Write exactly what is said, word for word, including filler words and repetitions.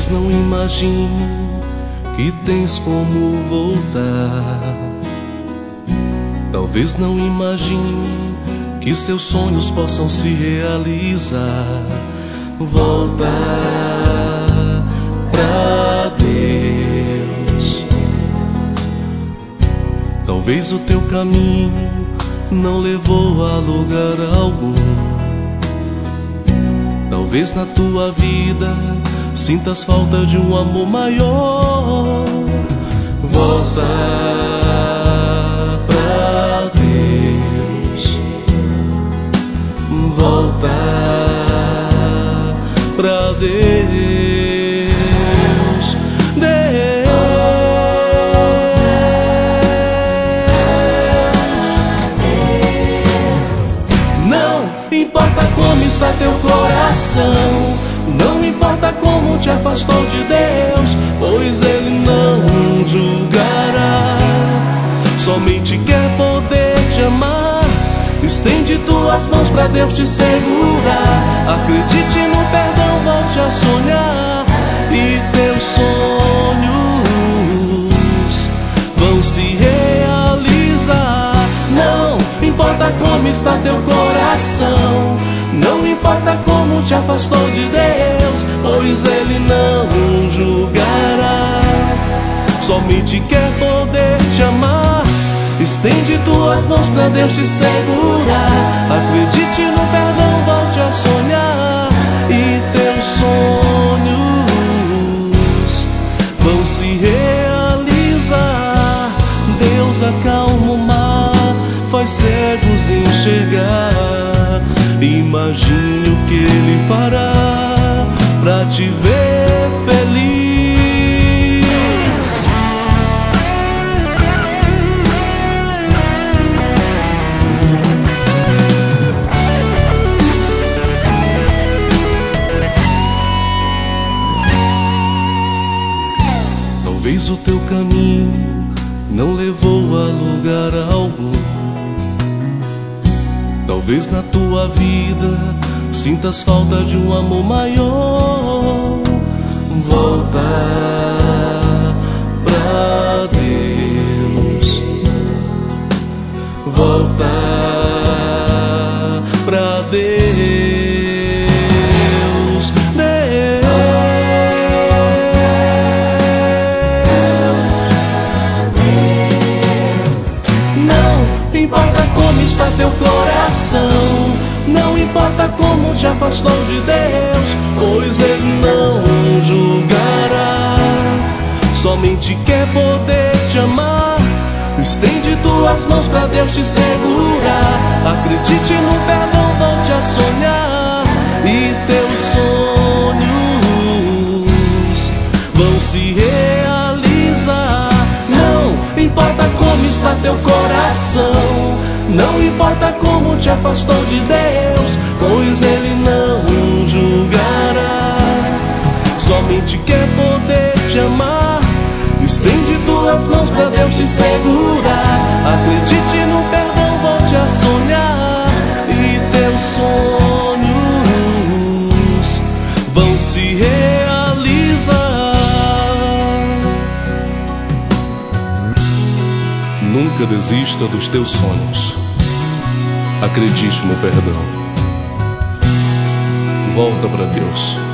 Talvez não imagine que tens como voltar. Talvez não imagine que seus sonhos possam se realizar. Volta pra Deus. Talvez o teu caminho não levou a lugar algum. Talvez na tua vida sintas falta de um amor maior. Volta pra Deus. Volta pra Deus. Deus. Não importa como está teu coração, não importa como te afastou de Deus, pois Ele não julgará. Somente quer poder te amar. Estende tuas mãos pra Deus te segurar. Acredite no perdão, volte a sonhar, e teus sonhos vão se realizar. Não importa como está teu coração, não importa como te afastou de Deus, pois Ele não julgará. Somente quer poder te amar. Estende tuas mãos pra Deus te segurar. Acredite no perdão, volte a sonhar, e teus sonhos vão se realizar. Deus acalma o mar, faz cegos enxergar. Imagine o que Ele fará pra te ver feliz. Talvez o teu caminho não levou a lugar algum. Talvez na tua vida sintas falta de um amor maior. Volta pra Deus. Volta pra Deus. Não importa como está teu coração, não importa como te afastou de Deus, pois Ele não julgará. Somente quer poder te amar. Estende tuas mãos pra Deus te segurar. Acredite no perdão, volte a sonhar, e teus sonhos vão se realizar. Não importa como está teu coração, não importa como te afastou de Deus, pois Ele não julgará. Somente quer poder te amar. Estende tuas mãos pra Deus te segurar. Acredite no perdão, volte a sonhar, e teus sonhos vão se realizar. Nunca desista dos teus sonhos. Acredite no perdão. Volta para Deus.